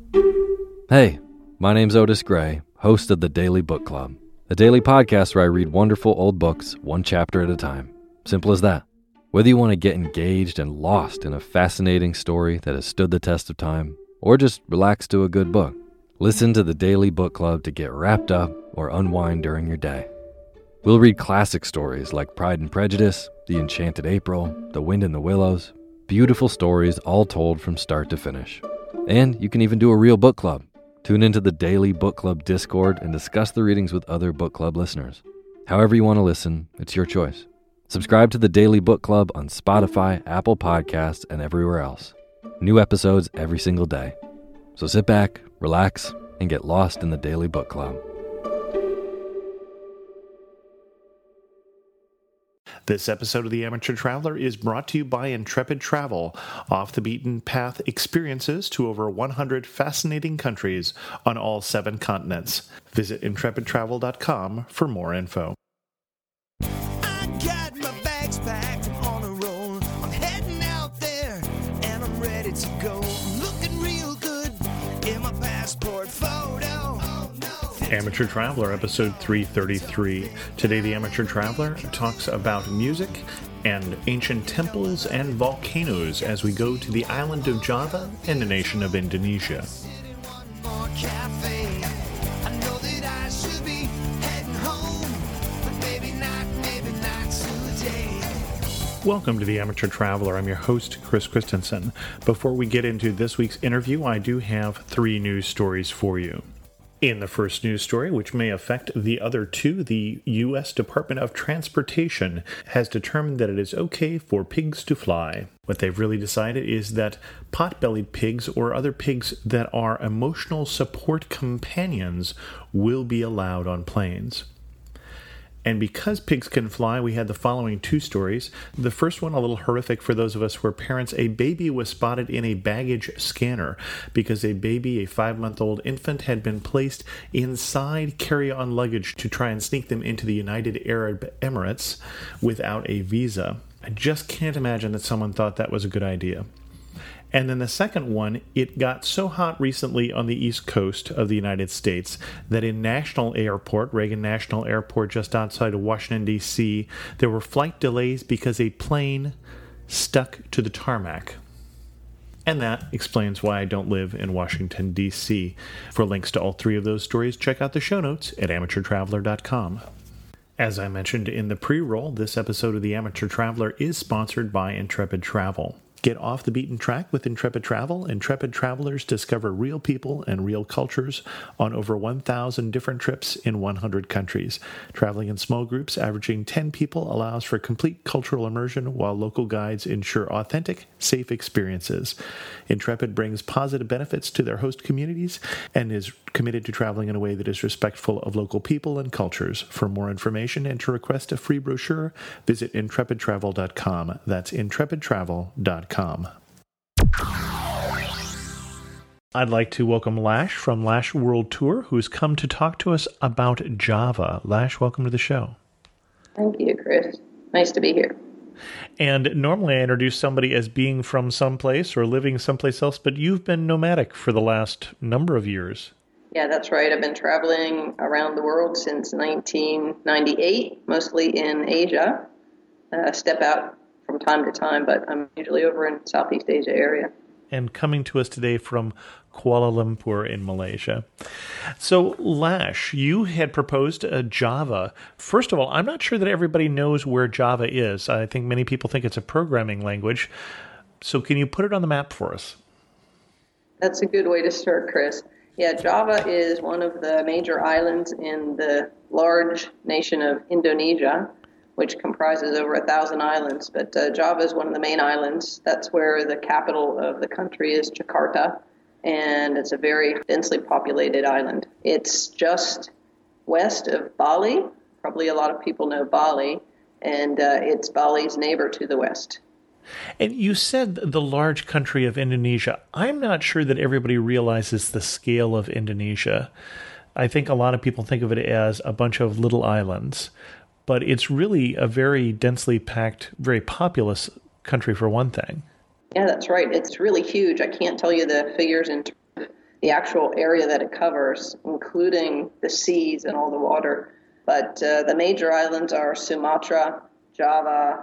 Hey, my name's Otis Gray, host of the Daily Book Club, a daily podcast where I read wonderful old books one chapter at a time. Simple as that. Whether you want to get engaged and lost in a fascinating story that has stood the test of time, or just relax to a good book, listen to the Daily Book Club to get wrapped up or unwind during your day. We'll read classic stories like Pride and Prejudice, The Enchanted April, The Wind in the Willows, beautiful stories all told from start to finish. And you can even do a real book club. Tune into the Daily Book Club Discord and discuss the readings with other book club listeners. However you want to listen, it's your choice. Subscribe to the Daily Book Club on Spotify, Apple Podcasts, and everywhere else. New episodes every single day. So sit back, relax, and get lost in the Daily Book Club. This episode of The Amateur Traveler is brought to you by Intrepid Travel, off the beaten path experiences to over 100 fascinating countries on all 7 continents. Visit intrepidtravel.com for more info. I got my bags packed, I'm on a roll. I'm heading out there and I'm ready to go. I'm looking real good in my passport photo. Amateur Traveler, episode 333. Today, The Amateur Traveler talks about music and ancient temples and volcanoes as we go to the island of Java and the nation of Indonesia. Welcome to The Amateur Traveler. I'm your host, Chris Christensen. Before we get into this week's interview, I do have 3 news stories for you. In the first news story, which may affect the other 2, the U.S. Department of Transportation has determined that it is okay for pigs to fly. What they've really decided is that pot-bellied pigs or other pigs that are emotional support companions will be allowed on planes. And because pigs can fly, we had the following 2 stories. The first one, a little horrific for those of us who are parents. A baby was spotted in a baggage scanner because a baby, a 5-month-old infant, had been placed inside carry-on luggage to try and sneak them into the United Arab Emirates without a visa. I just can't imagine that someone thought that was a good idea. And then the second one, it got so hot recently on the East Coast of the United States that in National Airport, Reagan National Airport just outside of Washington, D.C., there were flight delays because a plane stuck to the tarmac. And that explains why I don't live in Washington, D.C. For links to all 3 of those stories, check out the show notes at amateurtraveler.com. As I mentioned in the pre-roll, this episode of The Amateur Traveler is sponsored by Intrepid Travel. Get off the beaten track with Intrepid Travel. Intrepid travelers discover real people and real cultures on over 1,000 different trips in 100 countries. Traveling in small groups averaging 10 people allows for complete cultural immersion while local guides ensure authentic, safe experiences. Intrepid brings positive benefits to their host communities and is committed to traveling in a way that is respectful of local people and cultures. For more information and to request a free brochure, visit intrepidtravel.com. That's intrepidtravel.com. I'd like to welcome Lash from Lash World Tour, who's come to talk to us about Java. Lash, welcome to the show. Thank you, Chris. Nice to be here. And normally I introduce somebody as being from someplace or living someplace else, but you've been nomadic for the last number of years. Yeah, that's right. I've been traveling around the world since 1998, mostly in Asia. Step out from time to time, but I'm usually over in Southeast Asia area. And coming to us today from Kuala Lumpur in Malaysia. So, Lash, you had proposed Java. First of all, I'm not sure that everybody knows where Java is. I think many people think it's a programming language. So can you put it on the map for us? That's a good way to start, Chris. Yeah, Java is one of the major islands in the large nation of Indonesia, which comprises over 1,000 islands. But Java is one of the main islands. That's where the capital of the country is, Jakarta, and it's a very densely populated island. It's just west of Bali. Probably a lot of people know Bali, and it's Bali's neighbor to the west. And you said the large country of Indonesia. I'm not sure that everybody realizes the scale of Indonesia. I think a lot of people think of it as a bunch of little islands, but it's really a very densely packed, very populous country for one thing. Yeah, that's right. It's really huge. I can't tell you the figures in terms of the actual area that it covers, including the seas and all the water. But the major islands are Sumatra, Java,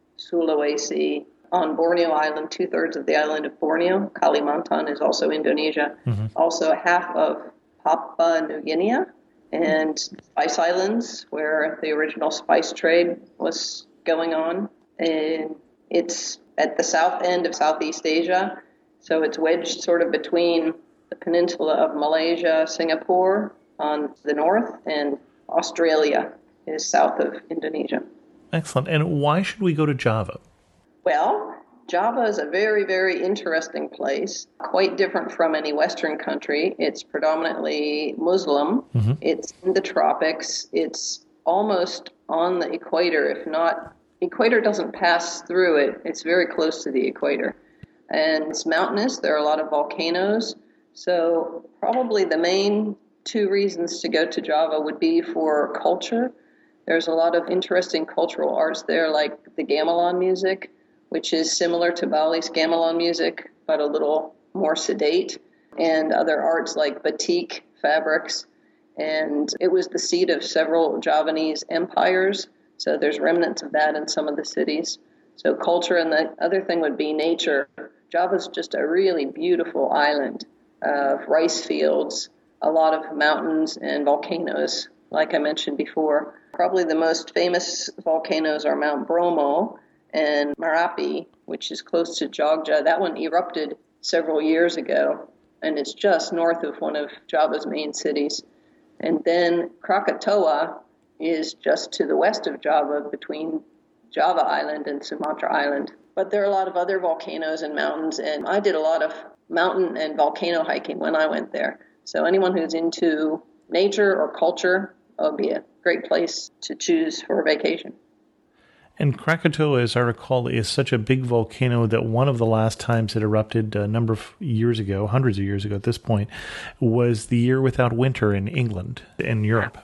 Sulawesi. On Borneo Island, 2/3 of the island of Borneo. Kalimantan is also Indonesia. Also half of Papua New Guinea and Spice Islands, where the original spice trade was going on. And it's at the south end of Southeast Asia, so it's wedged sort of between the peninsula of Malaysia, Singapore on the north, and Australia is south of Indonesia. Excellent. And why should we go to Java? Well, Java is a very, very interesting place, quite different from any Western country. It's predominantly Muslim. It's in the tropics. It's almost on the equator, if not, equator doesn't pass through it. It's very close to the equator. And it's mountainous. There are a lot of volcanoes. So probably the main two reasons to go to Java would be for culture. There's a lot of interesting cultural arts there, like the gamelan music, which is similar to Bali's gamelan music, but a little more sedate, and other arts like batik fabrics. And it was the seat of several Javanese empires, so there's remnants of that in some of the cities. So culture, and the other thing would be nature. Java's just a really beautiful island of rice fields, a lot of mountains and volcanoes, like I mentioned before. Probably the most famous volcanoes are Mount Bromo and Merapi, which is close to Jogja. That one erupted several years ago, and it's just north of one of Java's main cities. And then Krakatoa is just to the west of Java, between Java Island and Sumatra Island. But there are a lot of other volcanoes and mountains, and I did a lot of mountain and volcano hiking when I went there. So anyone who's into nature or culture, would be a great place to choose for a vacation. And Krakatoa, as I recall, is such a big volcano that one of the last times it erupted a number of years ago, hundreds of years ago at this point, was the year without winter in England and Europe.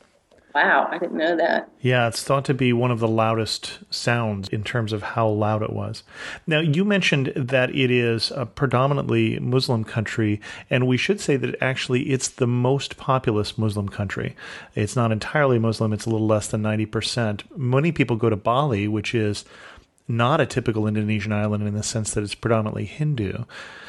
Wow, I didn't know that. Yeah, it's thought to be one of the loudest sounds in terms of how loud it was. Now, you mentioned that it is a predominantly Muslim country, and we should say that actually it's the most populous Muslim country. It's not entirely Muslim, it's a little less than 90%. Many people go to Bali, which is not a typical Indonesian island in the sense that it's predominantly Hindu.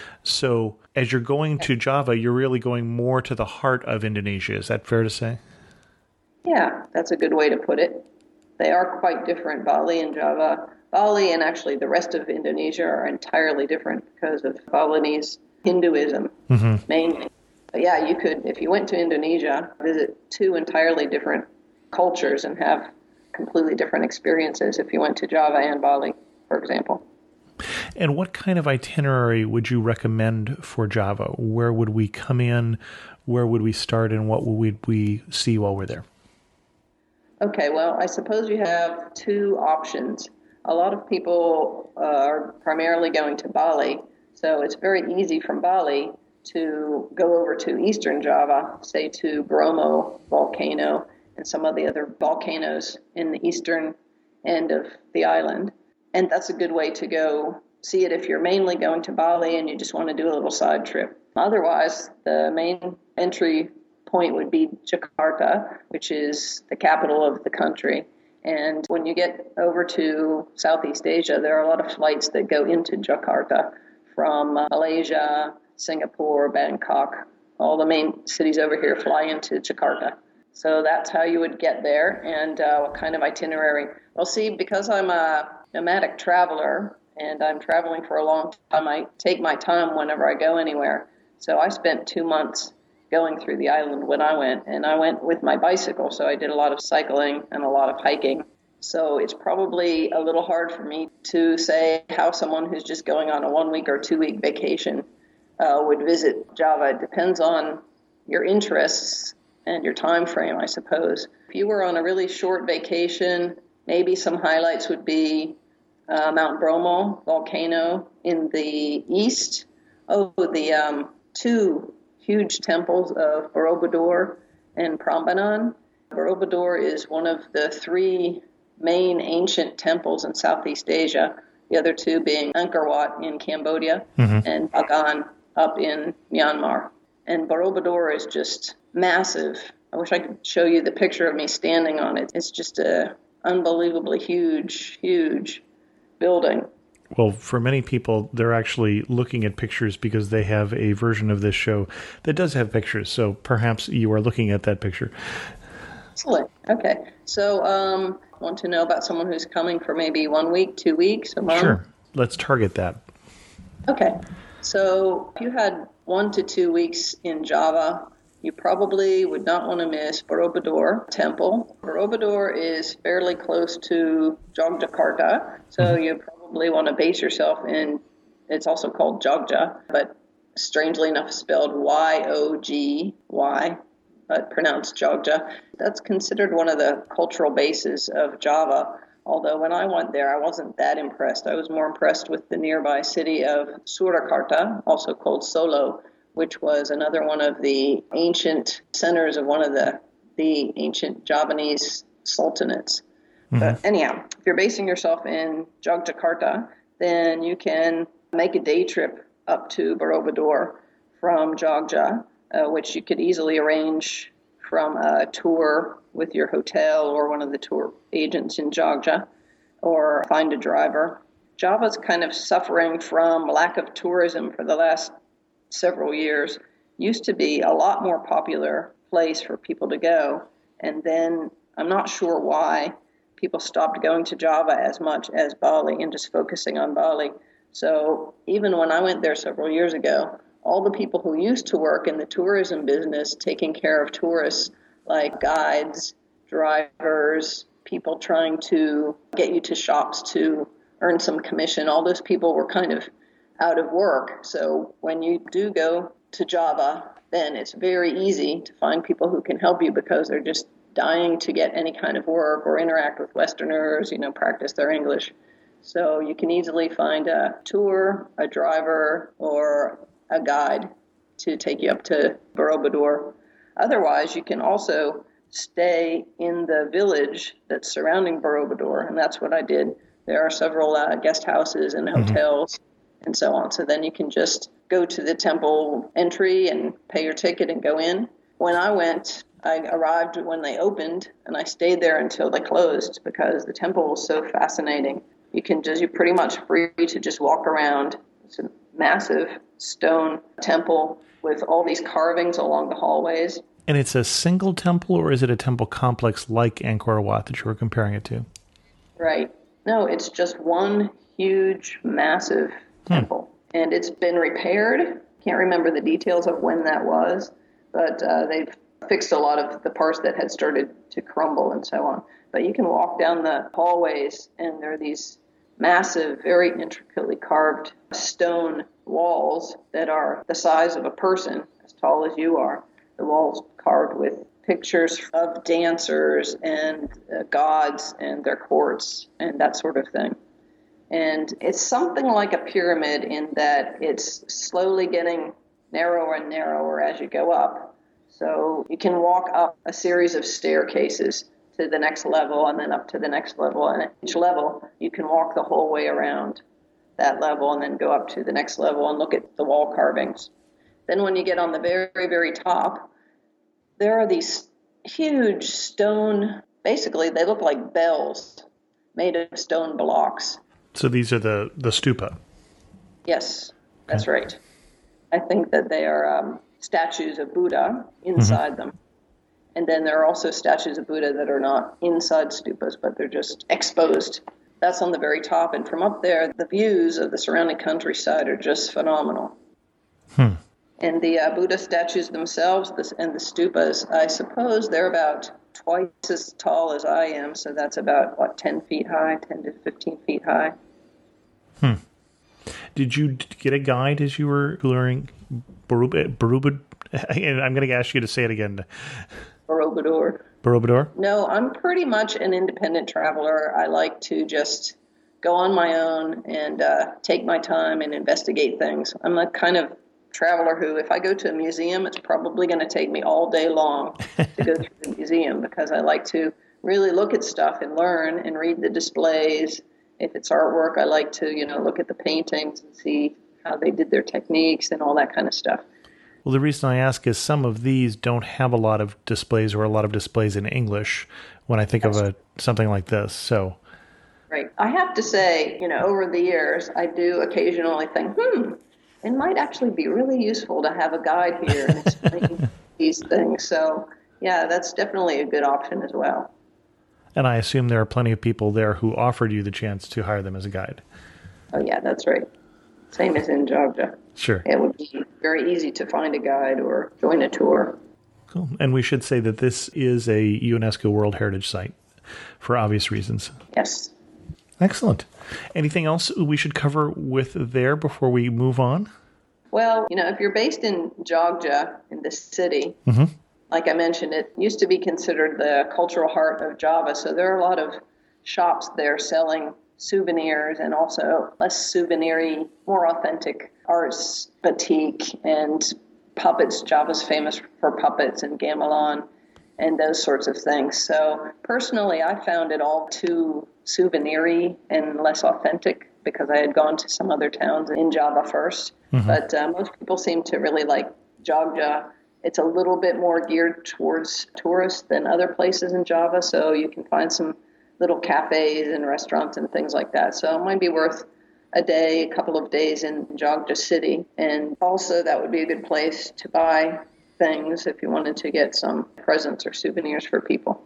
So as you're going to Java, you're really going more to the heart of Indonesia. Is that fair to say? Yeah, that's a good way to put it. They are quite different, Bali and Java. Bali and actually the rest of Indonesia are entirely different because of Balinese Hinduism, mainly. But yeah, you could, if you went to Indonesia, visit two entirely different cultures and have completely different experiences if you went to Java and Bali, for example. And what kind of itinerary would you recommend for Java? Where would we come in? Where would we start? And what would we see while we're there? Okay, well, I suppose you have two options. A lot of people are primarily going to Bali, so it's very easy from Bali to go over to eastern Java, say to Bromo volcano and some of the other volcanoes in the eastern end of the island. And that's a good way to go see it if you're mainly going to Bali and you just want to do a little side trip. Otherwise, the main entry point would be Jakarta, which is the capital of the country. And when you get over to Southeast Asia, there are a lot of flights that go into Jakarta from Malaysia, Singapore, Bangkok. All the main cities over here fly into Jakarta. So that's how you would get there. And what kind of itinerary? Well, see, because I'm a nomadic traveler and I'm traveling for a long time, I take my time whenever I go anywhere. So I spent 2 months going through the island when I went, and I went with my bicycle, so I did a lot of cycling and a lot of hiking. So it's probably a little hard for me to say how someone who's just going on a 1 week or 2 week vacation would visit Java. It depends on your interests and your time frame, I suppose. If you were on a really short vacation, maybe some highlights would be Mount Bromo volcano in the east. The two huge temples of Borobudur and Prambanan. Borobudur is one of the three main ancient temples in Southeast Asia, the other two being Angkor Wat in Cambodia and Bagan up in Myanmar. And Borobudur is just massive. I wish I could show you the picture of me standing on it. It's just a unbelievably huge, huge building. Well, for many people, they're actually looking at pictures because they have a version of this show that does have pictures. So perhaps you are looking at that picture. Excellent. Okay. So, want to know about someone who's coming for maybe 1 week, 2 weeks, a month? Sure. Let's target that. Okay. So, if you had 1 to 2 weeks in Java, you probably would not want to miss Borobudur Temple. Borobudur is fairly close to Yogyakarta, so you probably want to base yourself in, it's also called Jogja, but strangely enough spelled Y-O-G-Y, but pronounced Jogja. That's considered one of the cultural bases of Java, although when I went there, I wasn't that impressed. I was more impressed with the nearby city of Surakarta, also called Solo, which was another one of the ancient centers of one of the ancient Javanese sultanates. But anyhow, if you're basing yourself in Yogyakarta, then you can make a day trip up to Borobudur from Jogja, which you could easily arrange from a tour with your hotel or one of the tour agents in Jogja, or find a driver. Java's kind of suffering from lack of tourism for the last several years. Used to be a lot more popular place for people to go, and then I'm not sure why people stopped going to Java as much as Bali and just focusing on Bali. So even when I went there several years ago, all the people who used to work in the tourism business taking care of tourists, like guides, drivers, people trying to get you to shops to earn some commission, all those people were kind of out of work. So when you do go to Java, then it's very easy to find people who can help you because they're just dying to get any kind of work or interact with Westerners, practice their English. So you can easily find a tour, a driver, or a guide to take you up to Borobudur. Otherwise, you can also stay in the village that's surrounding Borobudur, and that's what I did. There are several guest houses and hotels and so on. So then you can just go to the temple entry and pay your ticket and go in. When I went, I arrived when they opened, and I stayed there until they closed because the temple was so fascinating. You're pretty much free to just walk around. It's a massive stone temple with all these carvings along the hallways. And it's a single temple, or is it a temple complex like Angkor Wat that you were comparing it to? Right. No, it's just one huge, massive temple. And it's been repaired. Can't remember the details of when that was, but they've fixed a lot of the parts that had started to crumble and so on. But you can walk down the hallways, and there are these massive, very intricately carved stone walls that are the size of a person, as tall as you are. The walls carved with pictures of dancers and gods and their courts and that sort of thing. And it's something like a pyramid in that it's slowly getting narrower and narrower as you go up. So you can walk up a series of staircases to the next level and then up to the next level. And at each level, you can walk the whole way around that level and then go up to the next level and look at the wall carvings. Then when you get on the very, very top, there are these huge stone, basically they look like bells made of stone blocks. So these are the stupa? Yes, that's right. I think that they are statues of Buddha inside them. And then there are also statues of Buddha that are not inside stupas, but they're just exposed. That's on the very top. And from up there, the views of the surrounding countryside are just phenomenal. And the Buddha statues themselves and the stupas, I suppose they're about twice as tall as I am. So that's about, 10 feet high, 10 to 15 feet high. Did you get a guide as you were learning Borobudur? I'm going to ask you to say it again. Borobudur. Borobudur? No, I'm pretty much an independent traveler. I like to just go on my own and take my time and investigate things. I'm a kind of traveler who, if I go to a museum, it's probably going to take me all day long to go through the museum because I like to really look at stuff and learn and read the displays. If it's artwork, I like to, look at the paintings and see how they did their techniques and all that kind of stuff. Well, the reason I ask is some of these don't have a lot of displays or a lot of displays in English when I think of something like this. So, right. I have to say, over the years, I do occasionally think, it might actually be really useful to have a guide here and explain these things. So, yeah, that's definitely a good option as well. And I assume there are plenty of people there who offered you the chance to hire them as a guide. Oh, yeah, that's right. Same as in Jogja. Sure. It would be very easy to find a guide or join a tour. Cool. And we should say that this is a UNESCO World Heritage Site for obvious reasons. Yes. Excellent. Anything else we should cover with there before we move on? Well, if you're based in Jogja, in the city, like I mentioned, it used to be considered the cultural heart of Java. So there are a lot of shops there selling souvenirs and also less souvenir-y, more authentic arts, batik, and puppets. Java's famous for puppets and gamelan and those sorts of things. So personally, I found it all too souvenir-y and less authentic because I had gone to some other towns in Java first. But most people seem to really like Jogja. It's a little bit more geared towards tourists than other places in Java, so you can find some little cafes and restaurants and things like that. So it might be worth a couple of days in Jogja City. And also that would be a good place to buy things if you wanted to get some presents or souvenirs for people.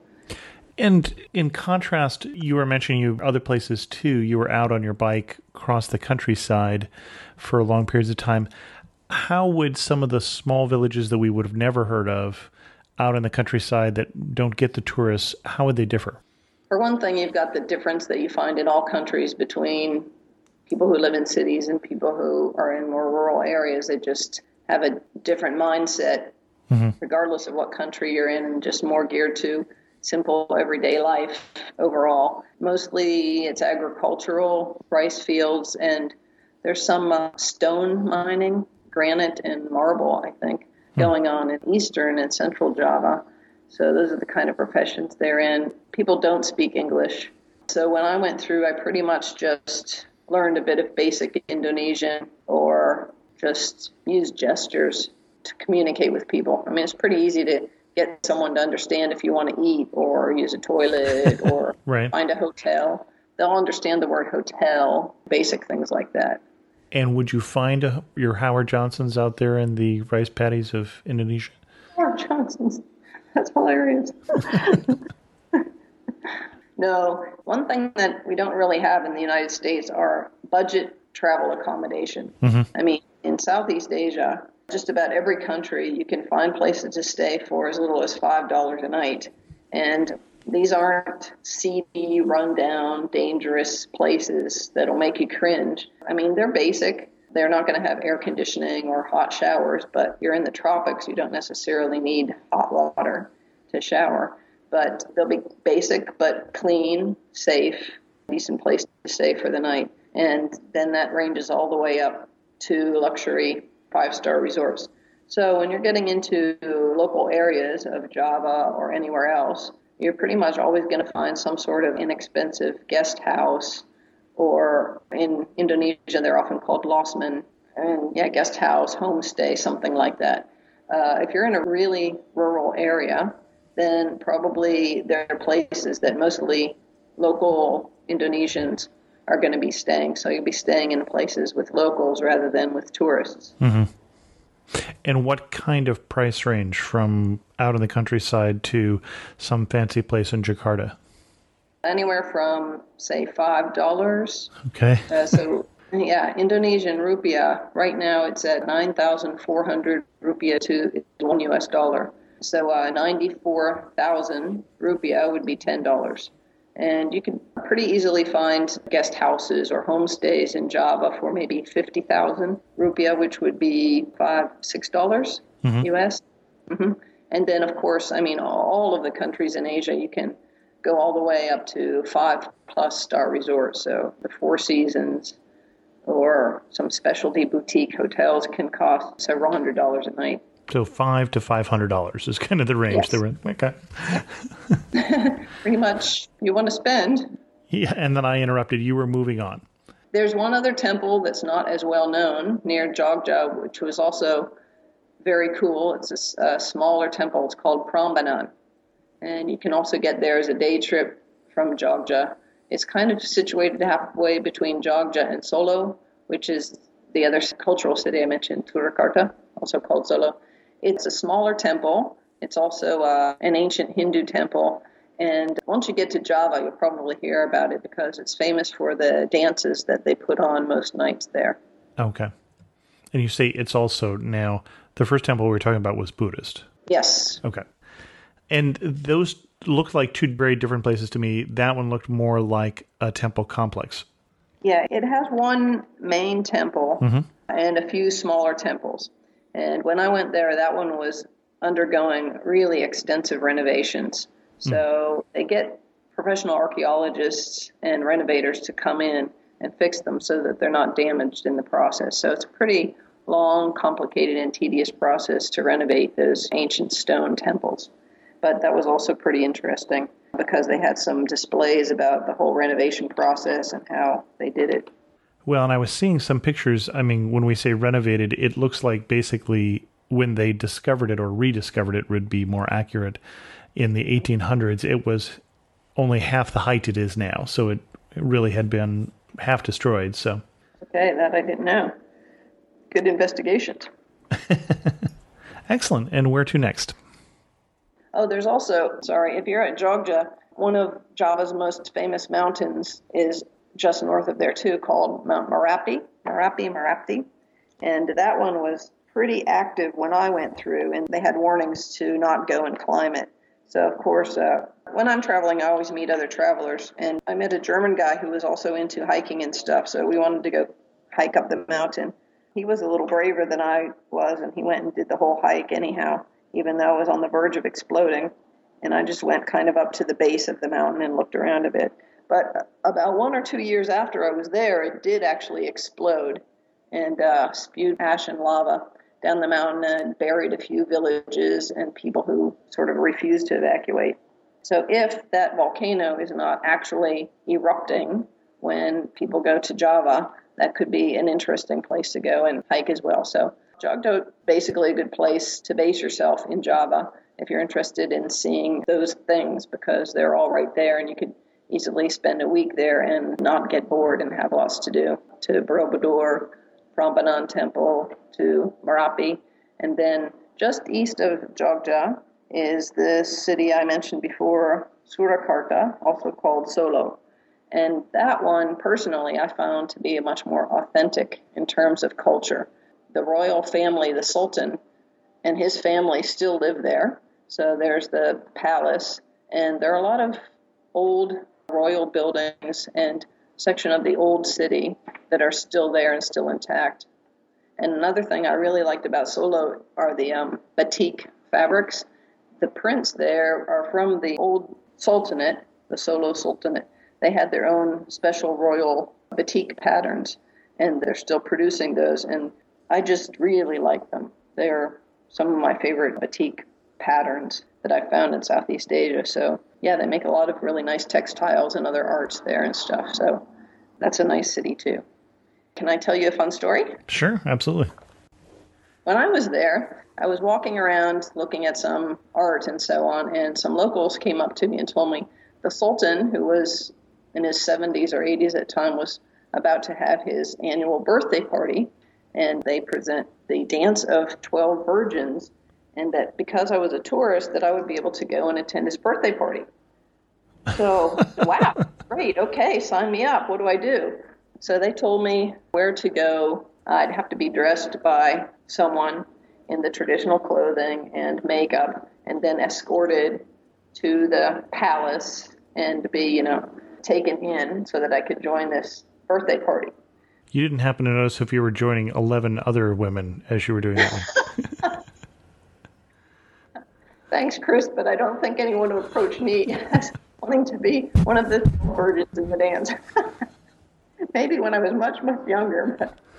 And in contrast, you were mentioning other places too. You were out on your bike across the countryside for long periods of time. How would some of the small villages that we would have never heard of out in the countryside that don't get the tourists, how would they differ? For one thing, you've got the difference that you find in all countries between people who live in cities and people who are in more rural areas. They just have a different mindset, regardless of what country you're in, and just more geared to simple everyday life overall. Mostly it's agricultural, rice fields, and there's some stone mining, granite and marble, I think, going on in eastern and central Java. So those are the kind of professions they're in. People don't speak English. So when I went through, I pretty much just learned a bit of basic Indonesian or just used gestures to communicate with people. I mean, it's pretty easy to get someone to understand if you want to eat or use a toilet or find a hotel. They'll understand the word hotel, basic things like that. And would you find your Howard Johnsons out there in the rice paddies of Indonesia? Howard Johnsons. That's hilarious. No, one thing that we don't really have in the United States are budget travel accommodation. I mean, in Southeast Asia, just about every country, you can find places to stay for as little as $5 a night. And these aren't seedy, rundown, dangerous places that'll make you cringe. I mean, they're basic. They're not going to have air conditioning or hot showers, but you're in the tropics. You don't necessarily need hot water to shower. But they'll be basic but clean, safe, decent place to stay for the night. And then that ranges all the way up to luxury 5-star resorts. So when you're getting into local areas of Java or anywhere else, you're pretty much always going to find some sort of inexpensive guest house, or in Indonesia, they're often called losmen, and guest house, homestay, something like that. If you're in a really rural area, then probably there are places that mostly local Indonesians are going to be staying. So you'll be staying in places with locals rather than with tourists. And what kind of price range from out in the countryside to some fancy place in Jakarta? Anywhere from, say, $5. Okay. Indonesian rupiah, right now it's at 9,400 rupiah to $1 US. So 94,000 rupiah would be $10. And you can pretty easily find guest houses or homestays in Java for maybe 50,000 rupiah, which would be $5-6 US. And then, of course, I mean, all of the countries in Asia, you can go all the way up to 5+ star resorts. So the Four Seasons or some specialty boutique hotels can cost several $100s a night. So $500 to $500 is kind of the range. Yes. They're in. Okay. Pretty much you want to spend. Yeah, and then I interrupted. You were moving on. There's one other temple that's not as well known near Jogja, which was also very cool. It's a smaller temple. It's called Prambanan. And you can also get there as a day trip from Jogja. It's kind of situated halfway between Jogja and Solo, which is the other cultural city I mentioned, Surakarta, also called Solo. It's a smaller temple. It's also an ancient Hindu temple. And once you get to Java, you'll probably hear about it because it's famous for the dances that they put on most nights there. Okay. And you say it's also now, the first temple we were talking about was Buddhist. Yes. Okay. And those looked like two very different places to me. That one looked more like a temple complex. Yeah, it has one main temple and a few smaller temples. And when I went there, that one was undergoing really extensive renovations. So they get professional archaeologists and renovators to come in and fix them so that they're not damaged in the process. So it's a pretty long, complicated, and tedious process to renovate those ancient stone temples. But that was also pretty interesting because they had some displays about the whole renovation process and how they did it. Well, and I was seeing some pictures. I mean, when we say renovated, it looks like basically when they discovered it or rediscovered it would be more accurate. In the 1800s, it was only half the height it is now. So it really had been half destroyed. So, okay, that I didn't know. Good investigations. Excellent. And where to next? Oh, there's also, if you're at Jogja, one of Java's most famous mountains is just north of there too, called Mount Merapi. Merapi. And that one was pretty active when I went through, and they had warnings to not go and climb it. So, of course, when I'm traveling, I always meet other travelers. And I met a German guy who was also into hiking and stuff, so we wanted to go hike up the mountain. He was a little braver than I was, and he went and did the whole hike anyhow, even though it was on the verge of exploding. And I just went kind of up to the base of the mountain and looked around a bit. But about 1 or 2 years after I was there, it did actually explode and spewed ash and lava down the mountain and buried a few villages and people who sort of refused to evacuate. So if that volcano is not actually erupting when people go to Java, that could be an interesting place to go and hike as well. So Jogja, basically a good place to base yourself in Java if you're interested in seeing those things because they're all right there and you could easily spend a week there and not get bored and have lots to do. To Borobudur, Prambanan Temple, to Merapi, and then just east of Jogja is the city I mentioned before, Surakarta, also called Solo. And that one, personally, I found to be much more authentic in terms of culture. The royal family, the Sultan, and his family still live there. So there's the palace, and there are a lot of old royal buildings and section of the old city that are still there and still intact. And another thing I really liked about Solo are the batik fabrics. The prints there are from the old sultanate, the Solo Sultanate. They had their own special royal batik patterns, and they're still producing those, and I just really like them. They're some of my favorite batik patterns that I found in Southeast Asia. So, yeah, they make a lot of really nice textiles and other arts there and stuff. So that's a nice city, too. Can I tell you a fun story? Sure, absolutely. When I was there, I was walking around looking at some art and so on, and some locals came up to me and told me the Sultan, who was in his 70s or 80s at the time, was about to have his annual birthday party, and they present the Dance of 12 Virgins, and that because I was a tourist, that I would be able to go and attend his birthday party. So, wow, great, okay, sign me up. What do I do? So they told me where to go. I'd have to be dressed by someone in the traditional clothing and makeup, and then escorted to the palace and be, taken in so that I could join this birthday party. You didn't happen to notice if you were joining 11 other women as you were doing that? Thanks, Chris, but I don't think anyone would approach me as wanting to be one of the virgins in the dance. Maybe when I was much, much younger,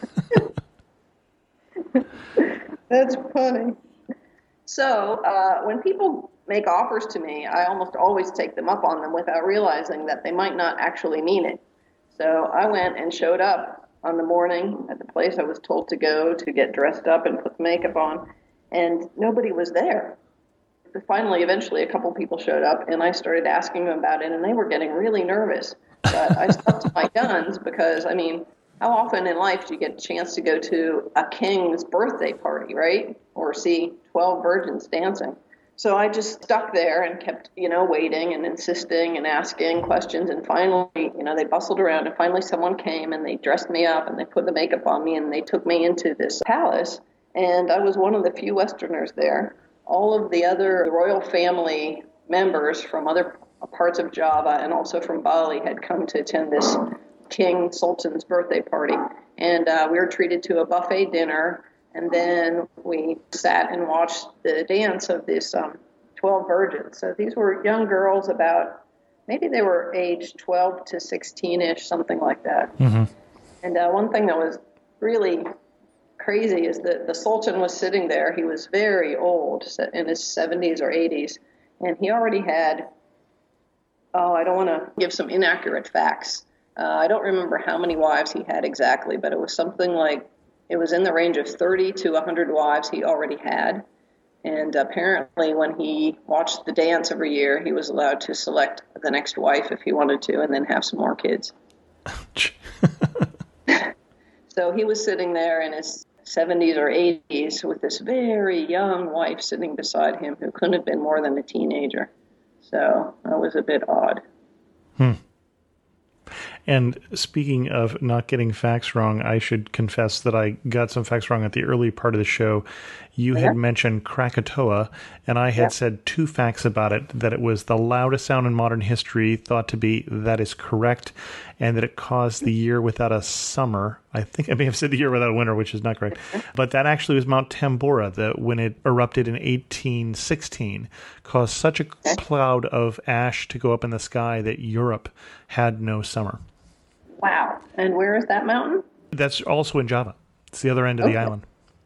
but that's funny. So when people make offers to me, I almost always take them up on them without realizing that they might not actually mean it. So I went and showed up on the morning at the place I was told to go to get dressed up and put the makeup on. and nobody was there. Finally, eventually, a couple people showed up, and I started asking them about it, and they were getting really nervous. But I stuck to my guns because, I mean, how often in life do you get a chance to go to a king's birthday party, right? Or see 12 virgins dancing? So I just stuck there and kept, waiting and insisting and asking questions. And finally, they bustled around, and finally someone came and they dressed me up and they put the makeup on me and they took me into this palace. And I was one of the few Westerners there. All of the other royal family members from other parts of Java and also from Bali had come to attend this King Sultan's birthday party. And we were treated to a buffet dinner. And then we sat and watched the dance of these 12 virgins. So these were young girls maybe they were aged 12 to 16-ish, something like that. Mm-hmm. And one thing that was really crazy is that the Sultan was sitting there. He was very old, in his 70s or 80s. And he already had, I don't want to give some inaccurate facts. I don't remember how many wives he had exactly, but it was something like, it was in the range of 30 to 100 wives he already had. And apparently when he watched the dance every year, he was allowed to select the next wife if he wanted to and then have some more kids. So he was sitting there in his 70s or 80s with this very young wife sitting beside him who couldn't have been more than a teenager. So that was a bit odd. And speaking of not getting facts wrong, I should confess that I got some facts wrong at the early part of the show. You had mentioned Krakatoa, and I had said 2 facts about it, that it was the loudest sound in modern history, thought to be that is correct, and that it caused the year without a summer. I think I may have said the year without a winter, which is not correct. But that actually was Mount Tambora, that when it erupted in 1816, caused such a cloud of ash to go up in the sky that Europe had no summer. Wow. And where is that mountain? That's also in Java. It's the other end of the island.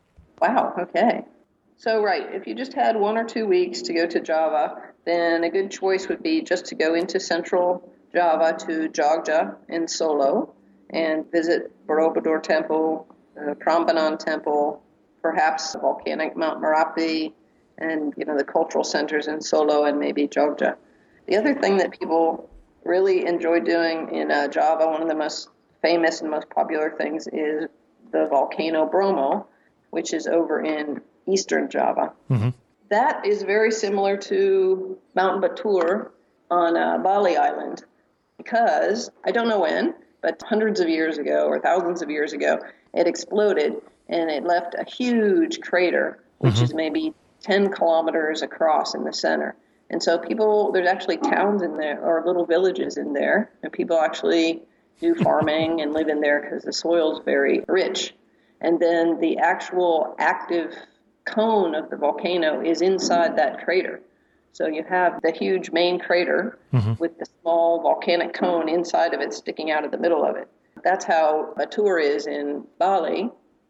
Wow. Okay. So, right. If you just had 1 or 2 weeks to go to Java, then a good choice would be just to go into central Java to Jogja in Solo and visit Borobudur Temple, Prambanan Temple, perhaps volcanic Mount Merapi, and, the cultural centers in Solo and maybe Jogja. The other thing that people really enjoy doing in Java, one of the most famous and most popular things is the volcano Bromo, which is over in eastern Java. Mm-hmm. That is very similar to Mount Batur on Bali Island because, I don't know when, but hundreds of years ago or thousands of years ago, it exploded and it left a huge crater, which is maybe 10 kilometers across in the center. And so there's actually towns in there or little villages in there, and people actually do farming and live in there because the soil is very rich. And then the actual active cone of the volcano is inside that crater. So you have the huge main crater with the small volcanic cone inside of it sticking out of the middle of it. That's how Batur is in Bali.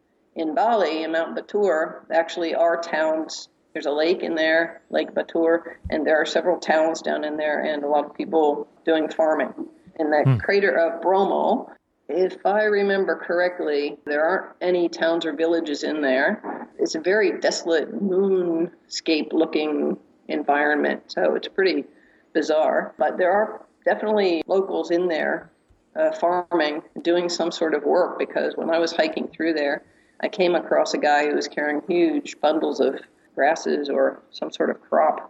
In Bali, in Mount Batur, actually are towns. There's a lake in there, Lake Batur, and there are several towns down in there and a lot of people doing farming. In the crater of Bromo, if I remember correctly, there aren't any towns or villages in there. It's a very desolate moonscape-looking environment, so it's pretty bizarre. But there are definitely locals in there farming, doing some sort of work, because when I was hiking through there, I came across a guy who was carrying huge bundles of grasses or some sort of crop.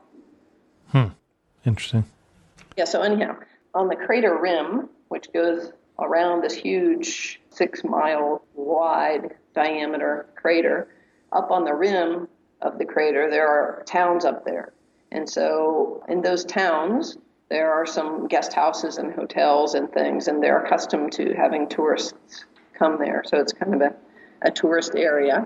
Interesting. Yeah, so anyhow, on the crater rim, which goes around this huge 6-mile wide diameter crater, up on the rim of the crater, there are towns up there. And so in those towns, there are some guest houses and hotels and things, and they're accustomed to having tourists come there. So it's kind of a tourist area.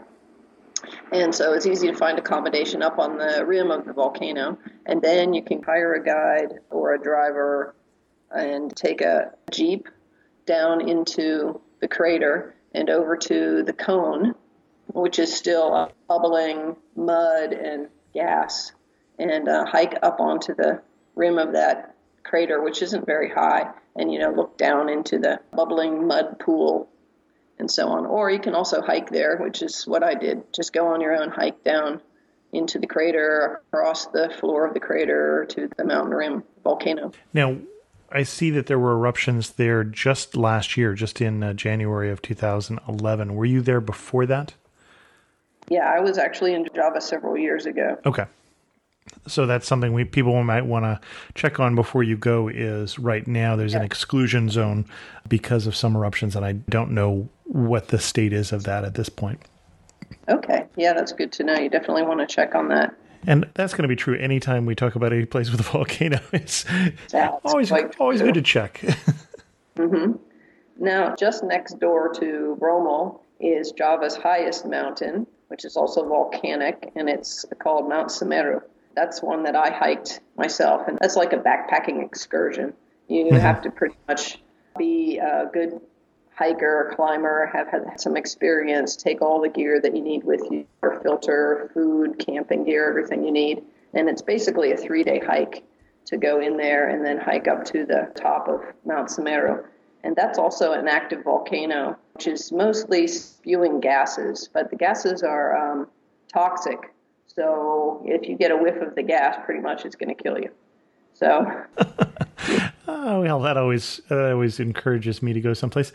And so it's easy to find accommodation up on the rim of the volcano. And then you can hire a guide or a driver and take a jeep down into the crater and over to the cone, which is still bubbling mud and gas, and hike up onto the rim of that crater, which isn't very high, and, look down into the bubbling mud pool and so on. Or you can also hike there, which is what I did. Just go on your own, hike down into the crater, across the floor of the crater to the mountain rim volcano. Now, I see that there were eruptions there just last year, just in January of 2011. Were you there before that? Yeah, I was actually in Java several years ago. Okay. So that's something people might want to check on before you go is right now there's an exclusion zone because of some eruptions, and I don't know what the state is of that at this point. Okay. Yeah, that's good to know. You definitely want to check on that. And that's going to be true anytime we talk about any place with a volcano. It's always good to check. Mm-hmm. Now, just next door to Bromo is Java's highest mountain, which is also volcanic, and it's called Mount Semeru. That's one that I hiked myself, and that's like a backpacking excursion. You have to pretty much be a good hiker, climber, have had some experience, take all the gear that you need with you, your filter, food, camping gear, everything you need. And it's basically a 3-day hike to go in there and then hike up to the top of Mount Semeru. And that's also an active volcano, which is mostly spewing gases, but the gases are toxic. So if you get a whiff of the gas, pretty much it's going to kill you. So... Oh, well, that always encourages me to go someplace.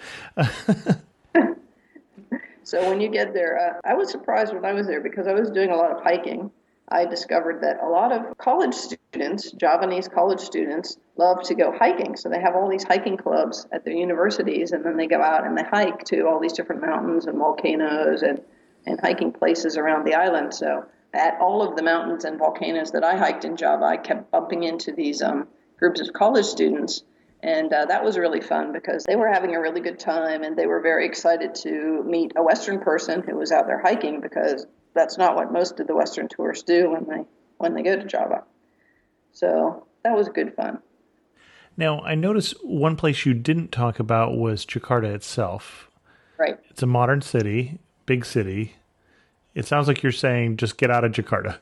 So when you get there, I was surprised when I was there because I was doing a lot of hiking. I discovered that a lot of college students, Javanese college students, love to go hiking. So they have all these hiking clubs at their universities, and then they go out and they hike to all these different mountains and volcanoes and hiking places around the island. So at all of the mountains and volcanoes that I hiked in Java, I kept bumping into these groups of college students, and that was really fun because they were having a really good time, and they were very excited to meet a Western person who was out there hiking because that's not what most of the Western tourists do when they go to Java. So that was good fun. Now, I noticed one place you didn't talk about was Jakarta itself. Right. It's a modern city, big city. It sounds like you're saying just get out of Jakarta.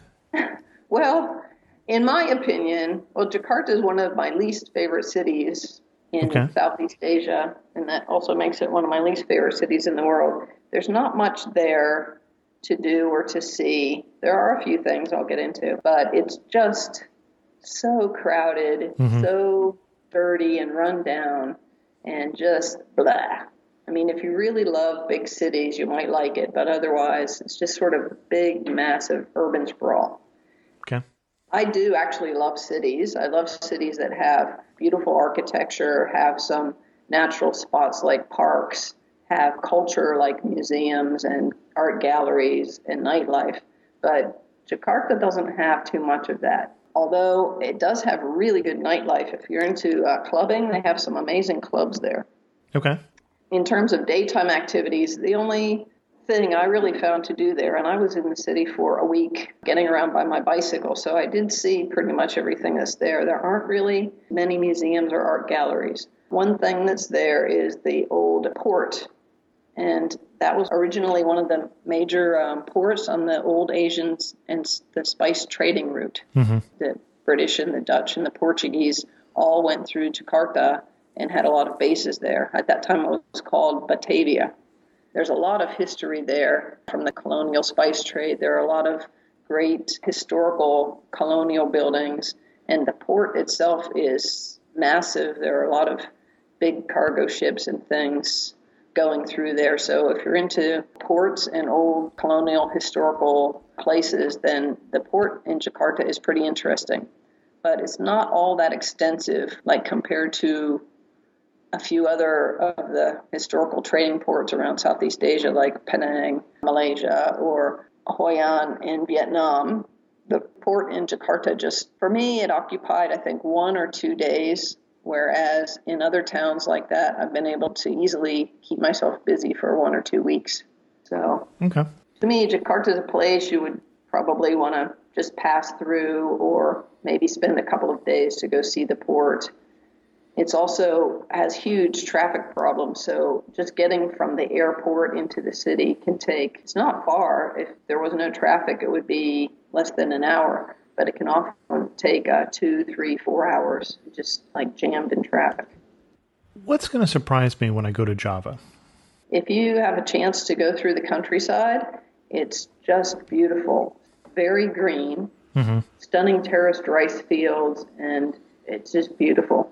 Well, in my opinion, Jakarta is one of my least favorite cities in Southeast Asia, and that also makes it one of my least favorite cities in the world. There's not much there to do or to see. There are a few things I'll get into, but it's just so crowded, so dirty and run down, and just blah. I mean, if you really love big cities, you might like it, but otherwise, it's just sort of a big, massive urban sprawl. Okay. I do actually love cities. I love cities that have beautiful architecture, have some natural spots like parks, have culture like museums and art galleries and nightlife. But Jakarta doesn't have too much of that. Although it does have really good nightlife. If you're into clubbing, they have some amazing clubs there. Okay. In terms of daytime activities, the only thing I really found to do there, and I was in the city for a week getting around by my bicycle, so I did see pretty much everything that's there. There aren't really many museums or art galleries. One thing that's there is the old port, and that was originally one of the major ports on the old Asians and the spice trading route. The British and the Dutch and the Portuguese all went through Jakarta and had a lot of bases there. At that time, it was called Batavia. There's a lot of history there from the colonial spice trade. There are a lot of great historical colonial buildings, and the port itself is massive. There are a lot of big cargo ships and things going through there. So if you're into ports and old colonial historical places, then the port in Jakarta is pretty interesting. But it's not all that extensive, like compared to a few other of the historical trading ports around Southeast Asia, like Penang, Malaysia, or Hoi An in Vietnam. The port in Jakarta just, for me, it occupied, I think, 1 or 2 days, whereas in other towns like that, I've been able to easily keep myself busy for 1 or 2 weeks. So, to me, Jakarta is a place you would probably want to just pass through or maybe spend a couple of days to go see the port. It's also has huge traffic problems, so just getting from the airport into the city can take, it's not far. If there was no traffic, it would be less than an hour, but it can often take 2, 3, 4 hours, just like jammed in traffic. What's going to surprise me when I go to Java? If you have a chance to go through the countryside, it's just beautiful. very green, stunning terraced rice fields, and it's just beautiful.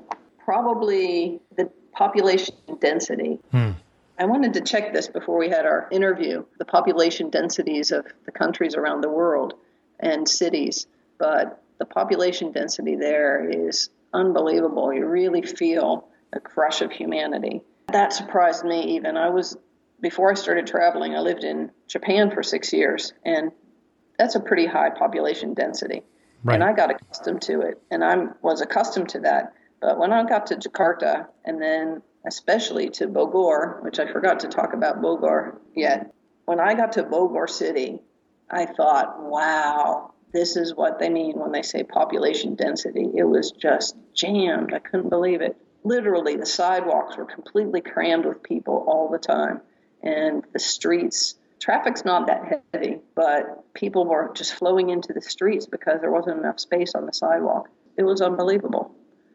Probably the population density. I wanted to check this before we had our interview, the population densities of the countries around the world and cities, but the population density there is unbelievable. You really feel a crush of humanity. That surprised me even. Before I started traveling, I lived in Japan for 6 years, and that's a pretty high population density. Right. And I got accustomed to it, and I was accustomed to that. But when I got to Jakarta, and then especially to Bogor, which I forgot to talk about Bogor yet, when I got to Bogor City, I thought, wow, this is what they mean when they say population density. It was just jammed. I couldn't believe it. Literally, the sidewalks were completely crammed with people all the time. And the streets, traffic's not that heavy, but people were just flowing into the streets because there wasn't enough space on the sidewalk. It was unbelievable.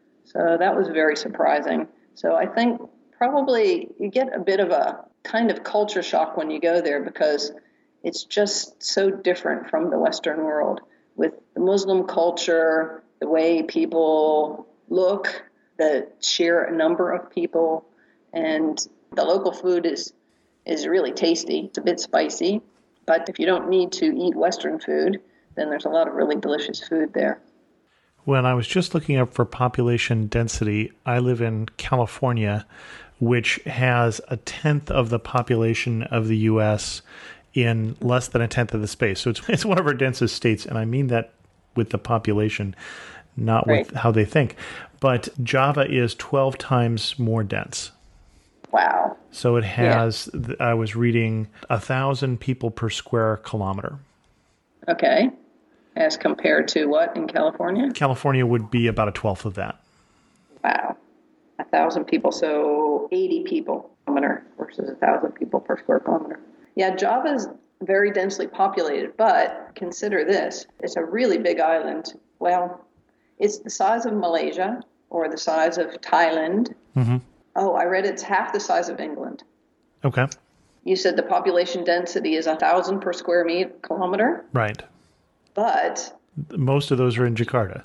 So that was very surprising. So I think probably you get a bit of a kind of culture shock when you go there because it's just so different from the Western world with the Muslim culture, the way people look, the sheer number of people, and the local food is really tasty. It's a bit spicy, but if you don't need to eat Western food, then there's a lot of really delicious food there. When I was just looking up for population density, I live in California, which has 1/10 of the population of the U.S. in less than 1/10 of the space. So it's one of our densest states, and I mean that with the population, not with how they think. But Java is 12 times more dense. Wow. So it has, I was reading, 1,000 people per square kilometer. Okay. As compared to what in California? California would be about 1/12 of that. Wow. 1,000 people, so 80 people per kilometer versus 1,000 people per square kilometer. Yeah, Java's very densely populated, but consider this. It's a really big island. Well, it's the size of Malaysia or the size of Thailand. Mm-hmm. Oh, I read it's half the size of England. Okay. You said the population density is 1,000 per square kilometer? Right. But most of those are in Jakarta.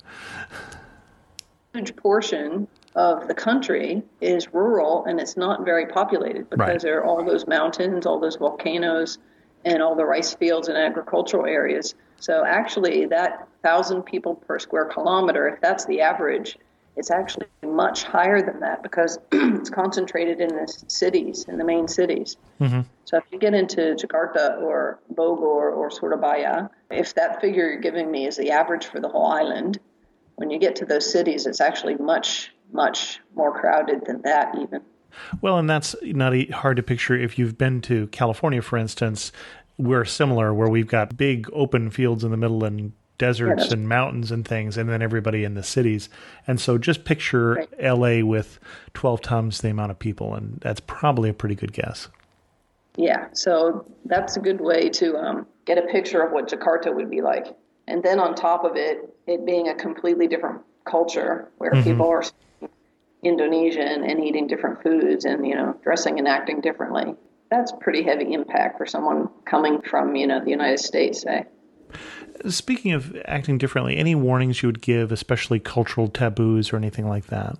A huge portion of the country is rural and it's not very populated because there are all those mountains, all those volcanoes, and all the rice fields and agricultural areas. So actually that 1,000 people per square kilometer, if that's the average, it's actually much higher than that because it's concentrated in the cities, in the main cities. Mm-hmm. So if you get into Jakarta or Bogor or Surabaya, if that figure you're giving me is the average for the whole island, when you get to those cities, it's actually much, much more crowded than that even. Well, and that's not hard to picture. If you've been to California, for instance, we're similar where we've got big open fields in the middle and deserts and mountains and things, and then everybody in the cities. And so just picture LA with 12 times the amount of people, and that's probably a pretty good guess. Yeah, so that's a good way to get a picture of what Jakarta would be like. And then on top of it being a completely different culture where people are speaking Indonesian and eating different foods and, dressing and acting differently. That's pretty heavy impact for someone coming from, the United States, say. Speaking of acting differently, any warnings you would give, especially cultural taboos or anything like that?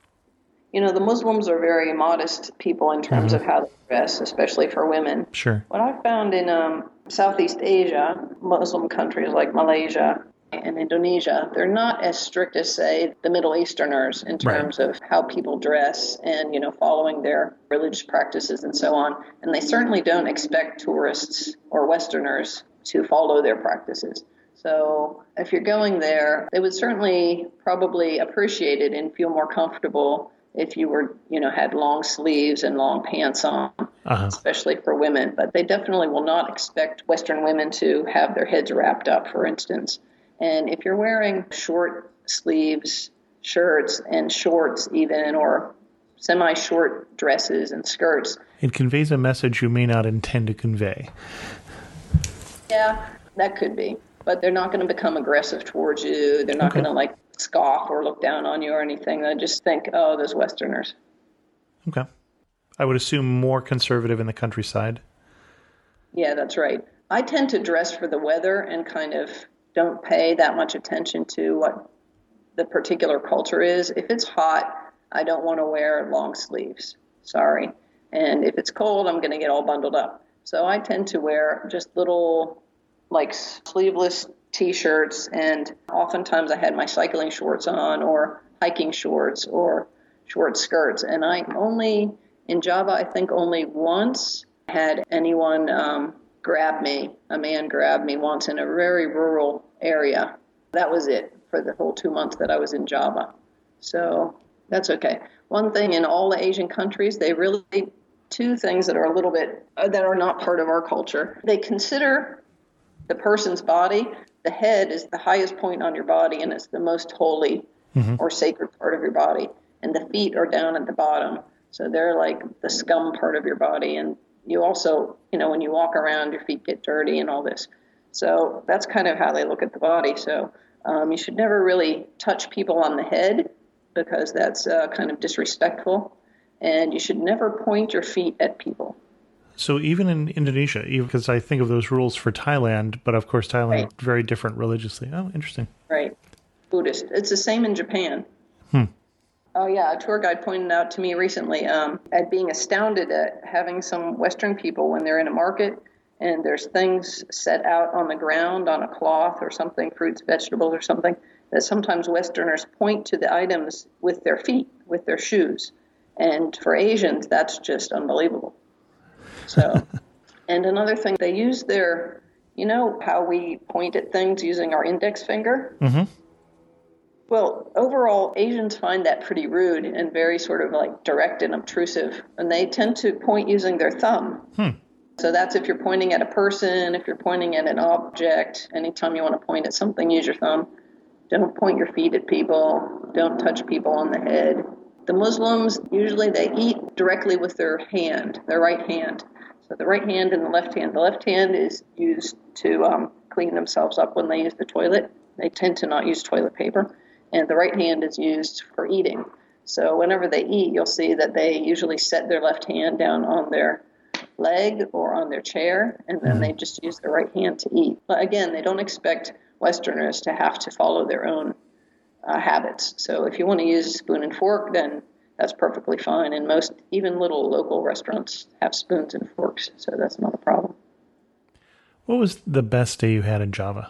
The Muslims are very modest people in terms of how they dress, especially for women. Sure. What I found in Southeast Asia, Muslim countries like Malaysia and Indonesia, they're not as strict as, say, the Middle Easterners in terms of how people dress and, following their religious practices and so on. And they certainly don't expect tourists or Westerners to follow their practices. So if you're going there, they would certainly probably appreciate it and feel more comfortable if you were, had long sleeves and long pants on, especially for women. But they definitely will not expect Western women to have their heads wrapped up, for instance. And if you're wearing short sleeves shirts and shorts even, or semi-short dresses and skirts, it conveys a message you may not intend to convey. Yeah, that could be. But they're not going to become aggressive towards you. They're not going to scoff or look down on you or anything. They just think, oh, those Westerners. Okay. I would assume more conservative in the countryside. Yeah, that's right. I tend to dress for the weather and kind of don't pay that much attention to what the particular culture is. If it's hot, I don't want to wear long sleeves. Sorry. And if it's cold, I'm going to get all bundled up. So I tend to wear just little, like, sleeveless T-shirts, and oftentimes I had my cycling shorts on or hiking shorts or short skirts. And I only, in Java, I think only once had anyone grab me. A man grabbed me once in a very rural area. That was it for the whole 2 months that I was in Java. So that's okay. One thing in all the Asian countries, they really, two things that are a little bit, that are not part of our culture. They consider the person's body, the head is the highest point on your body, and it's the most holy or sacred part of your body. And the feet are down at the bottom. So they're like the scum part of your body. And you also, when you walk around, your feet get dirty and all this. So that's kind of how they look at the body. So you should never really touch people on the head, because that's kind of disrespectful. And you should never point your feet at people. So even in Indonesia, because I think of those rules for Thailand, but of course Thailand Right. very different religiously. Oh, interesting. Right. Buddhist. It's the same in Japan. Oh, yeah. A tour guide pointed out to me recently at being astounded at having some Western people, when they're in a market and there's things set out on the ground on a cloth or something, fruits, vegetables or something, that sometimes Westerners point to the items with their feet, with their shoes. And for Asians, that's just unbelievable. So, and another thing, they use their, how we point at things using our index finger? Well, overall, Asians find that pretty rude and very sort of like direct and obtrusive. And they tend to point using their thumb. So that's if you're pointing at a person, if you're pointing at an object, anytime you want to point at something, use your thumb. Don't point your feet at people. Don't touch people on the head. The Muslims, usually they eat directly with their hand, their right hand. So the right hand and the left hand. The left hand is used to clean themselves up when they use the toilet. They tend to not use toilet paper. And the right hand is used for eating. So whenever they eat, you'll see that they usually set their left hand down on their leg or on their chair, and then they just use their right hand to eat. But again, they don't expect Westerners to have to follow their own habits. So if you want to use a spoon and fork, then that's perfectly fine. And most, even little local restaurants have spoons and forks, so that's not a problem. What was the best day you had in Java?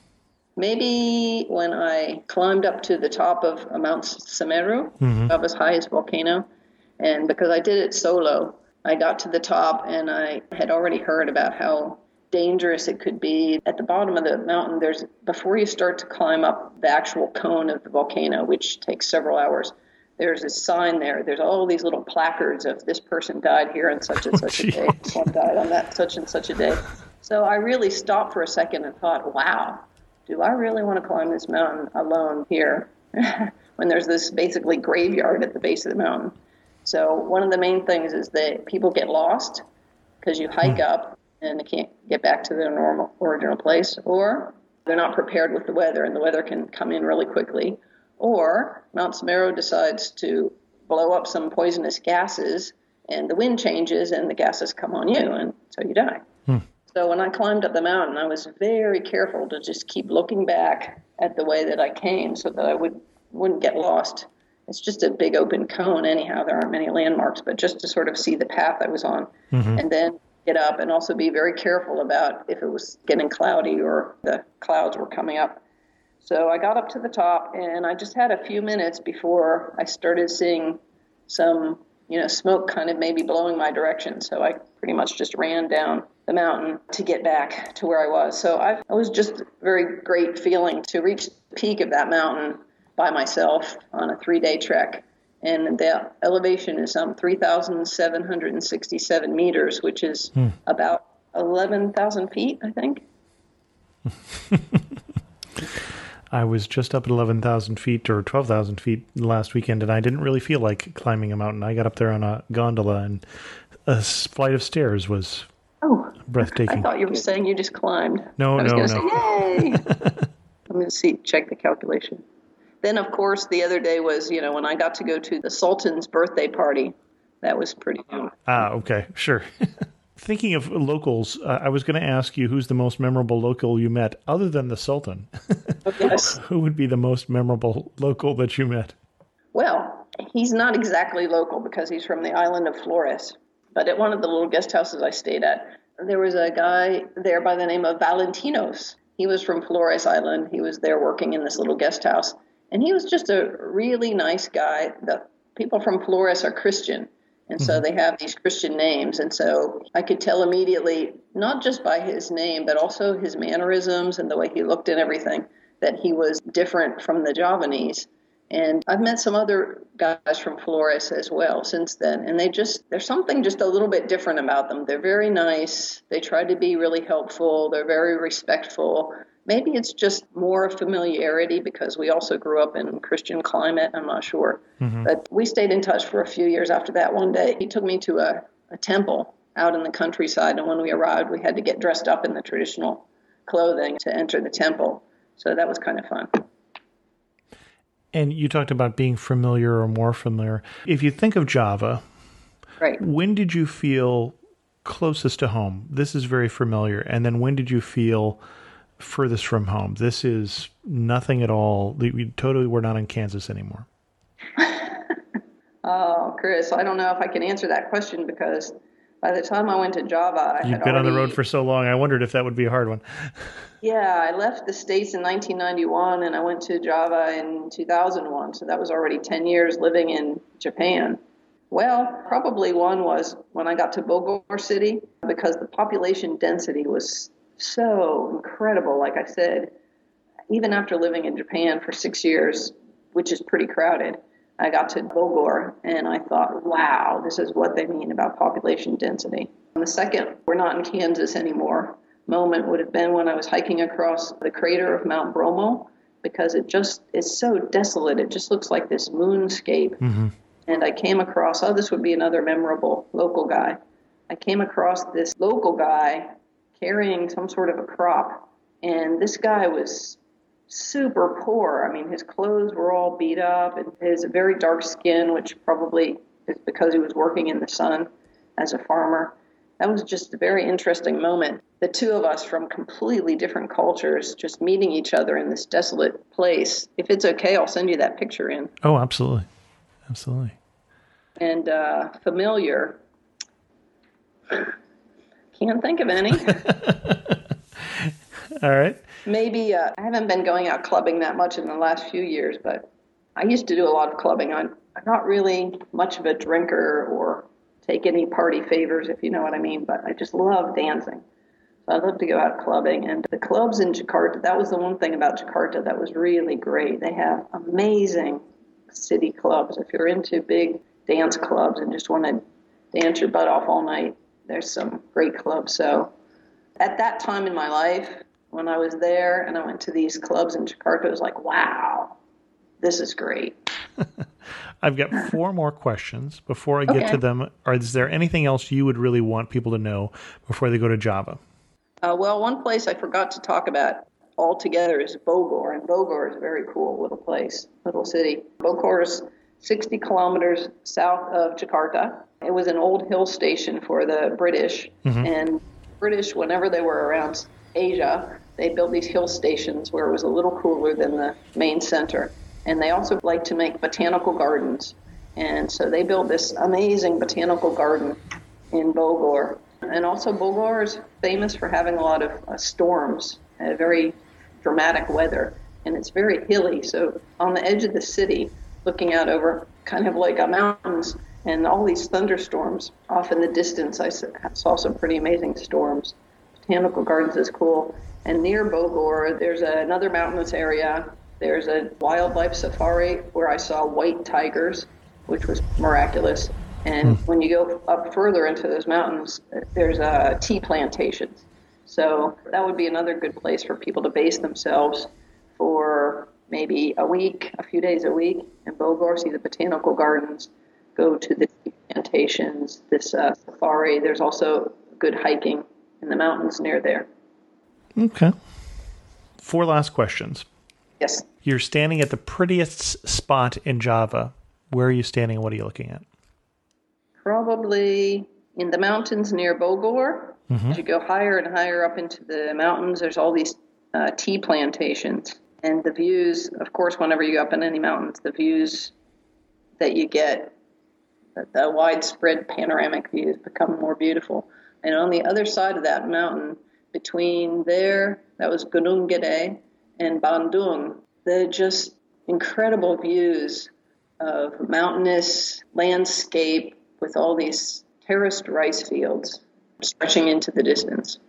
Maybe when I climbed up to the top of Mount Semeru, Java's highest volcano. And because I did it solo, I got to the top and I had already heard about how dangerous it could be. At the bottom of the mountain, before you start to climb up the actual cone of the volcano, which takes several hours, there's a sign there. There's all these little placards of this person died here on such and such a day. This one died on that such and such a day. So I really stopped for a second and thought, wow, do I really want to climb this mountain alone here when there's this basically graveyard at the base of the mountain? So one of the main things is that people get lost because you hike up and they can't get back to their normal original place, or they're not prepared with the weather and the weather can come in really quickly, or Mount Semeru decides to blow up some poisonous gases and the wind changes and the gases come on you and so you die. So when I climbed up the mountain, I was very careful to just keep looking back at the way that I came so that I wouldn't get lost. It's just a big open cone anyhow. There aren't many landmarks, but just to sort of see the path I was on and then get up and also be very careful about if it was getting cloudy or the clouds were coming up. So I got up to the top and I just had a few minutes before I started seeing some, smoke kind of maybe blowing my direction. So I pretty much just ran down the mountain to get back to where I was. So it was just a very great feeling to reach the peak of that mountain by myself on a 3-day trek. And the elevation is 3,767 meters, which is about 11,000 feet, I think. I was just up at 11,000 feet or 12,000 feet last weekend, and I didn't really feel like climbing a mountain. I got up there on a gondola, and a flight of stairs was breathtaking. I thought you were saying you just climbed. No. I was going to say, yay! I'm going to check the calculation. Then, of course, the other day was, when I got to go to the Sultan's birthday party. That was pretty cool. Okay, sure. Thinking of locals, I was going to ask you who's the most memorable local you met, other than the Sultan. Yes. Who would be the most memorable local that you met? Well, he's not exactly local because he's from the island of Flores. But at one of the little guest houses I stayed at, there was a guy there by the name of Valentinos. He was from Flores Island. He was there working in this little guest house. And he was just a really nice guy. The people from Flores are Christian. And so they have these Christian names. And so I could tell immediately, not just by his name, but also his mannerisms and the way he looked and everything, that he was different from the Javanese. And I've met some other guys from Flores as well since then. And there's something just a little bit different about them. They're very nice. They try to be really helpful. They're very respectful. Maybe it's just more familiarity because we also grew up in Christian climate. I'm not sure. But we stayed in touch for a few years after that. One day he took me to a temple out in the countryside. And when we arrived, we had to get dressed up in the traditional clothing to enter the temple. So that was kind of fun. And you talked about being familiar or more familiar. If you think of Java, Right. when did you feel closest to home? This is very familiar. And then when did you feel furthest from home? This is nothing at all. We're not in Kansas anymore. Oh, Chris, I don't know if I can answer that question because by the time I went to Java, You've been on the road for so long. I wondered if that would be a hard one. Yeah, I left the States in 1991 and I went to Java in 2001. So that was already 10 years living in Japan. Well, probably one was when I got to Bogor City because the population density was so incredible. Like I said, even after living in Japan for 6 years, which is pretty crowded, I got to Bogor and I thought, wow, this is what they mean about population density. And the second, we're not in Kansas anymore, moment would have been when I was hiking across the crater of Mount Bromo because it just is so desolate. It just looks like this moonscape. And I came across, this would be another memorable local guy. I came across this local guy carrying some sort of a crop. And this guy was super poor. I mean, his clothes were all beat up and his very dark skin, which probably is because he was working in the sun as a farmer. That was just a very interesting moment. The two of us from completely different cultures just meeting each other in this desolate place. If it's okay, I'll send you that picture in. Oh, absolutely. Absolutely. And familiar. Can't think of any. All right. Maybe I haven't been going out clubbing that much in the last few years, but I used to do a lot of clubbing. I'm not really much of a drinker or take any party favors, if you know what I mean, but I just love dancing. So I love to go out clubbing. And the clubs in Jakarta, that was the one thing about Jakarta that was really great. They have amazing city clubs. If you're into big dance clubs and just want to dance your butt off all night, there's some great clubs. So at that time in my life, when I was there and I went to these clubs in Jakarta, it was like, wow, this is great. I've got 4 more questions. Before I get to them, is there anything else you would really want people to know before they go to Java? Well, one place I forgot to talk about altogether is Bogor, and Bogor is a very cool little place, little city. Bogor is 60 kilometers south of Jakarta. It was an old hill station for the British, and British, whenever they were around Asia, they built these hill stations where it was a little cooler than the main center. And they also like to make botanical gardens. And so they built this amazing botanical garden in Bogor. And also Bogor is famous for having a lot of storms, very dramatic weather. And it's very hilly. So on the edge of the city, looking out over kind of like mountains and all these thunderstorms off in the distance, I saw some pretty amazing storms. Botanical gardens is cool. And near Bogor, there's another mountainous area. There's a wildlife safari where I saw white tigers, which was miraculous. And when you go up further into those mountains, there's tea plantations. So that would be another good place for people to base themselves for maybe a week, a few days a week in Bogor, see the botanical gardens, go to the tea plantations, this safari. There's also good hiking in the mountains near there. Okay. 4 last questions. Yes. You're standing at the prettiest spot in Java. Where are you standing and what are you looking at? Probably in the mountains near Bogor. As you go higher and higher up into the mountains, there's all these tea plantations. And the views, of course, whenever you go up in any mountains, the views that you get, the widespread panoramic views become more beautiful. And on the other side of that mountain, between there, that was Gunung Gede, and Bandung, they're just incredible views of mountainous landscape with all these terraced rice fields stretching into the distance.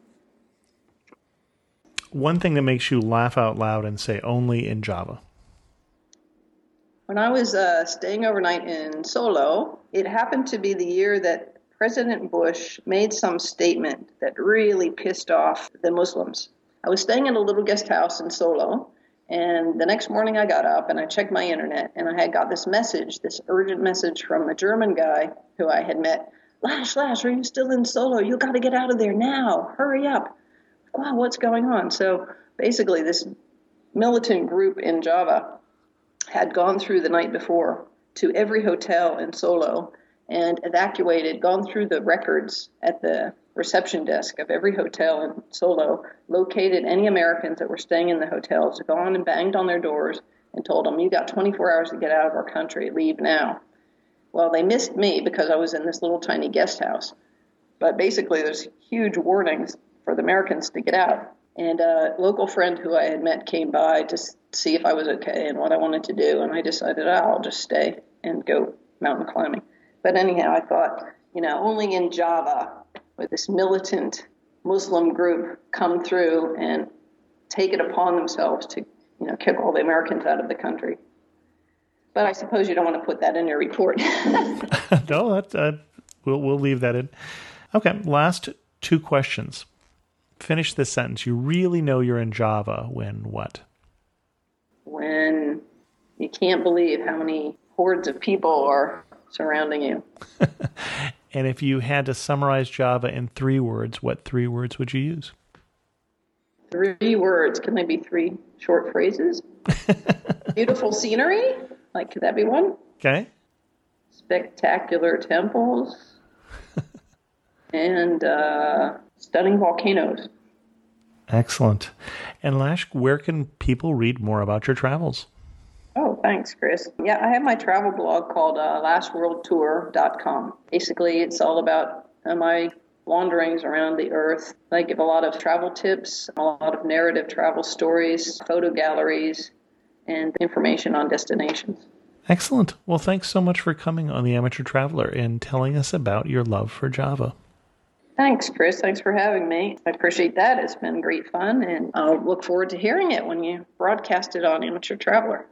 One thing that makes you laugh out loud and say only in Java. When I was staying overnight in Solo, it happened to be the year that President Bush made some statement that really pissed off the Muslims. I was staying in a little guest house in Solo, and the next morning I got up and I checked my internet, and I had got this message, this urgent message from a German guy who I had met. Lash, are you still in Solo? You got to get out of there now. Hurry up. Wow, what's going on? So basically this militant group in Java had gone through the night before to every hotel in Solo and evacuated, gone through the records at the reception desk of every hotel in Solo, located any Americans that were staying in the hotels, gone and banged on their doors and told them, you got 24 hours to get out of our country, leave now. Well, they missed me because I was in this little tiny guest house. But basically there's huge warnings for the Americans to get out. And a local friend who I had met came by to see if I was okay and what I wanted to do. And I decided, I'll just stay and go mountain climbing. But anyhow, I thought, only in Java would this militant Muslim group come through and take it upon themselves to, kick all the Americans out of the country. But I suppose you don't want to put that in your report. No, we'll leave that in. Okay, last two questions. Finish this sentence. You really know you're in Java when what? When you can't believe how many hordes of people are surrounding you. And if you had to summarize Java in 3 words, what 3 words would you use? 3 words. Can they be 3 short phrases? Beautiful scenery? Could that be one? Okay. Spectacular temples. And stunning volcanoes. Excellent. And Lash, where can people read more about your travels? Oh, thanks, Chris. Yeah, I have my travel blog called lastworldtour.com. Basically, it's all about my wanderings around the earth. I give a lot of travel tips, a lot of narrative travel stories, photo galleries, and information on destinations. Excellent. Well, thanks so much for coming on The Amateur Traveler and telling us about your love for Java. Thanks, Chris. Thanks for having me. I appreciate that. It's been great fun, and I'll look forward to hearing it when you broadcast it on Amateur Traveler.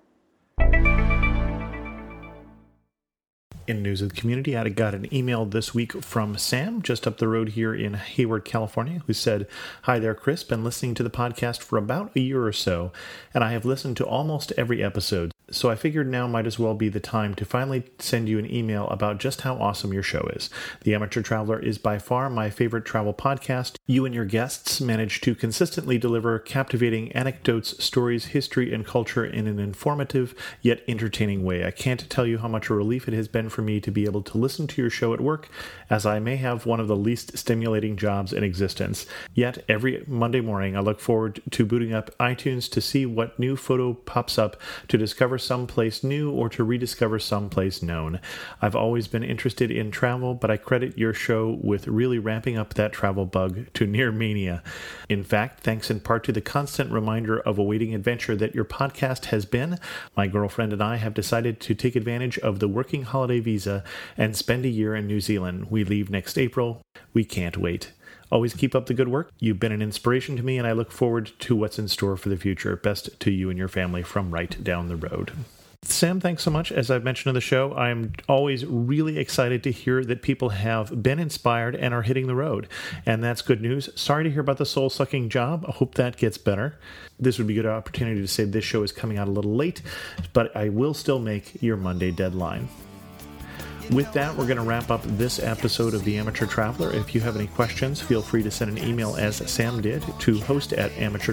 In news of the community, I got an email this week from Sam, just up the road here in Hayward, California, who said, "Hi there, Chris. Been listening to the podcast for about a year or so, and I have listened to almost every episode. So I figured now might as well be the time to finally send you an email about just how awesome your show is. The Amateur Traveler is by far my favorite travel podcast. You and your guests manage to consistently deliver captivating anecdotes, stories, history, and culture in an informative yet entertaining way. I can't tell you how much a relief it has been for me to be able to listen to your show at work, as I may have one of the least stimulating jobs in existence. Yet every Monday morning I look forward to booting up iTunes to see what new photo pops up, to discover someplace new or to rediscover someplace known. I've always been interested in travel, but I credit your show with really ramping up that travel bug to near mania. In fact, thanks in part to the constant reminder of awaiting adventure that your podcast has been, my girlfriend and I have decided to take advantage of the working holiday visa and spend a year in New Zealand. We leave next April. We can't wait. Always keep up the good work. You've been an inspiration to me, and I look forward to what's in store for the future. Best to you and your family from right down the road." Sam, thanks so much. As I've mentioned in the show, I'm always really excited to hear that people have been inspired and are hitting the road. And that's good news. Sorry to hear about the soul-sucking job. I hope that gets better. This would be a good opportunity to say this show is coming out a little late, but I will still make your Monday deadline. With that, we're going to wrap up this episode of The Amateur Traveler. If you have any questions, feel free to send an email, as Sam did, to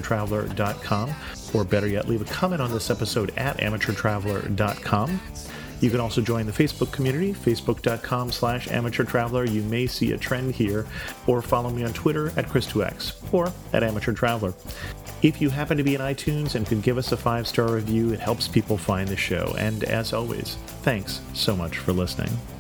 host@amateurtraveler.com, or better yet, leave a comment on this episode at amateurtraveler.com. You can also join the Facebook community, facebook.com/amateurtraveler. You may see a trend here, or follow me on Twitter at Chris2X or at Amateur Traveler. If you happen to be in iTunes and could give us a 5-star review, it helps people find the show. And as always, thanks so much for listening.